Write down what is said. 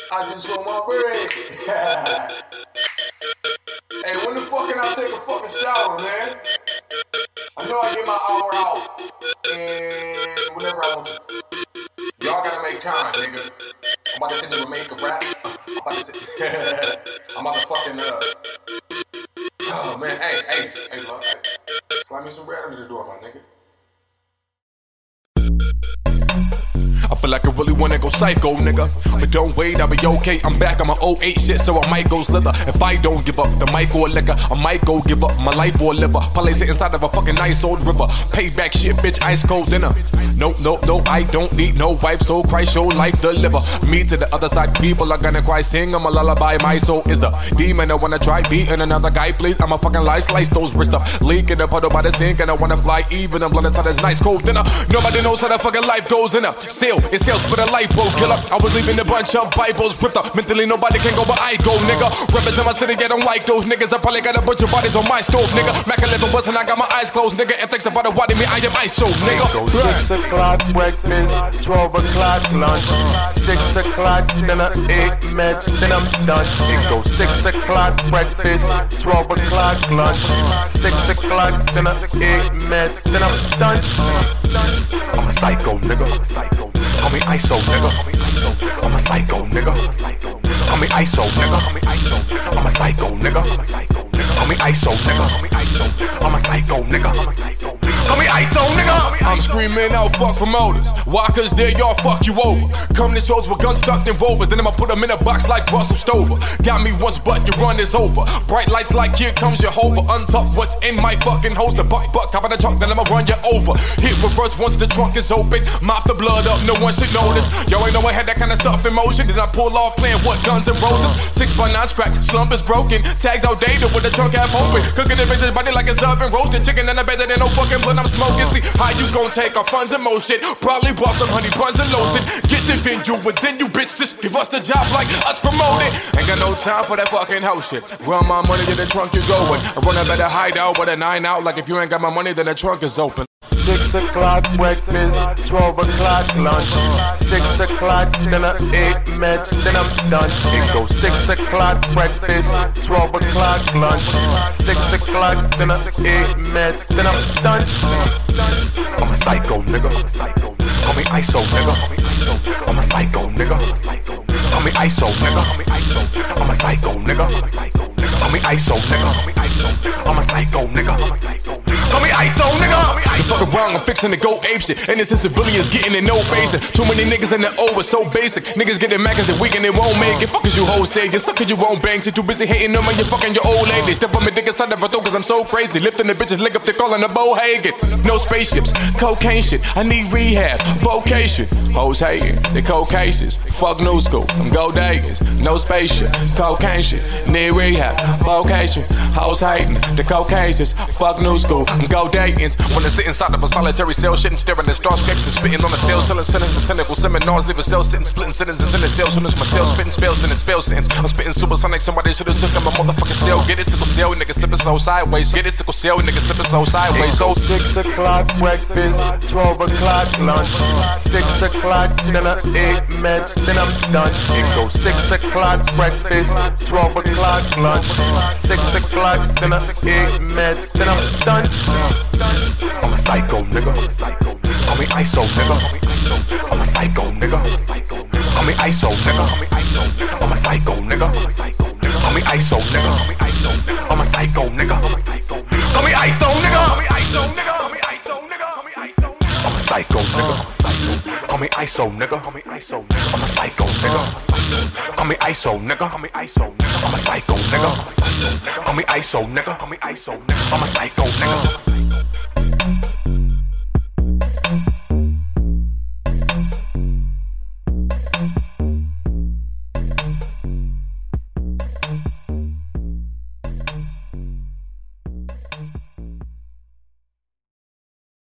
I just want my bread. Hey, when the fuck can I take a fucking shower, man? I know I get my hour out, and whenever I want to. Y'all gotta make time, nigga. I'm about to send you a make a rap. I'm about to fucking, oh man, hey, love, hey. Slide me some bread under the door, my nigga. I feel like I really wanna go psycho, nigga. But don't wait, I'll be okay. I'm back on my 08 shit, so I might go slither. If I don't give up the mic or liquor, I might go give up my life or liver. Probably sit inside of a fucking nice old river. Payback shit, bitch, ice cold dinner. No, I don't need no wife, so Christ show life deliver. Me to the other side, people are gonna cry, sing I'm a lullaby. My soul is a demon, I wanna try beating another guy, please. I'm a fucking lie, slice those wrists up. Leak in the puddle by the sink, and I wanna fly even. I'm blood inside this nice cold dinner. Nobody knows how the fucking life goes in her. Still, it sells for the light bulb killer. I was leaving a bunch of Bibles ripped up. Mentally nobody can go but I go, nigga. Represent my city, I don't like those niggas. I probably got a bunch of bodies on my stove, nigga. Mac 11 was and I got my eyes closed, nigga. And thinks about it, why me, I am ISO, nigga. 6 o'clock breakfast, 12 o'clock lunch, 6 o'clock dinner, 8 meds, then I'm done. It goes 6 o'clock breakfast, 12 o'clock lunch, 6 o'clock dinner, 8 meds, then I'm done. I'm a psycho, nigga. Call me ISO, nigga. I'm a psycho, nigga. Call me ISO, nigga. I'm a psycho, nigga. Call me ISO, nigga. I'm a psycho, nigga. Call me ISO, nigga. I'm screaming out, fuck promoters. Why? Cause there y'all fuck you over. Come to shows with guns tucked in rovers. Then I'ma put them in a box like Russell Stover. Got me once, but your run is over. Bright lights like here comes Jehovah. Untuck what's in my fucking holster. Buck, hop in the trunk, then I'ma run you over. Hit reverse once the trunk is open. Mop the blood up, no one should notice. Yo, ain't know I had that kind of stuff in motion. Then I pull off playing what Guns and Roses. 6x9 crack, slump is broken. Tags outdated with the trunk half open. Cooking the bitch's body like it's oven roasted. Chicken in the bed, there ain't no fucking blood I'm smoking. See, how you gon' take our funds and motion? Probably bought some honey buns and lotion. Get the venue, within you bitch, just give us the job like us promoted. Ain't got no time for that fucking house shit. Run my money in the trunk you going. I run a better hideout with a 9 out. Like if you ain't got my money, then the trunk is open. 6 o'clock breakfast, 12 o'clock lunch, 6 o'clock dinner, 8 meds, then I'm done. It goes 6 o'clock breakfast, 12 o'clock lunch, 6 o'clock dinner, 8 meds, then I'm done. I'm a psycho, nigga. Call me ISO, nigga. I'm a psycho, nigga. Call me ISO, nigga. I'm a psycho, nigga. Call me ISO, nigga. I'm a psycho, nigga. Call me ISO, nigga. Fuck around, I'm fixing to go apeshit. Innocent civilians getting in no facing. Too many niggas in the O, it's so basic. Niggas getting mad cause they weak and they won't make it. Fuck as you hoes say, you suck cause you won't bang. Shit too busy hating on me, you fucking your old lady. Step on me dick inside of a throat cause I'm so crazy. Lifting the bitches, lick up, they calling the Bohagen. No spaceships, cocaine shit. I need rehab, vocation. Hoes hating, they cold cases. Fuck new school, I'm gold Dagans. No spaceship, cocaine shit. Need rehab, vocation. Hoes hating, the Caucasians. Fuck new school, I'm gold Dagans. Wanna sit inside of a solitary cell, shitting, staring at star scripts and spitting on the stale, selling sentence and cynical seminars, leaving cells, sitting, splitting sentences into the cells. Soon as my cells spitting spells in the spell sentence. I'm spitting supersonic, somebody should have took on my motherfucking cell. Get it, sickle cell, nigga slipping so sideways. Get it, sickle cell, nigga slipping so sideways. So 6 o'clock breakfast, 12 o'clock lunch, 6 o'clock dinner, 8 meds, then I'm done. It goes 6 o'clock breakfast, 12 o'clock lunch, 6 o'clock dinner, 8 meds, then I'm done. I'm a psycho, nigga. Call me ISO, nigga. I'm a psycho, nigga. Call me ISO, nigga. I'm a psycho, nigga. Call me ISO, nigga. I'm a psycho, nigga. Call me ISO, nigga. I'm a psycho, nigga. Call me ISO, nigga. I'm a psycho, nigga. Call me ISO, nigga. I'm a psycho, nigga. Call me ISO, nigga. I'm a psycho, nigga.